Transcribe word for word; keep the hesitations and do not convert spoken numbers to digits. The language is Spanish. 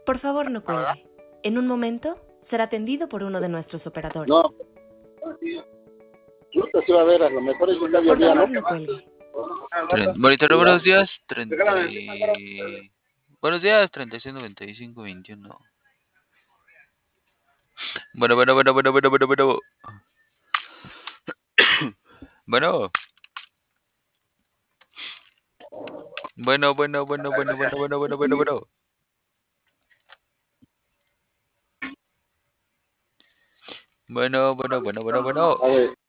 Por favor, no cuelgue. En un momento será atendido por uno de nuestros operadores. No, Chuta, sí va a ver, a lo mejor es un Por mediodía, ¿no? favor, no cuelgue. Tre- Monitor, buenos días. treinta y... Buenos días, treinta y seis noventa y cinco veintiuno. Bueno, bueno, bueno, bueno, bueno, bueno, bueno. Bueno. Bueno, bueno, bueno, bueno, bueno, bueno, bueno, bueno, bueno. Bueno, bueno, bueno, bueno, bueno. A ver.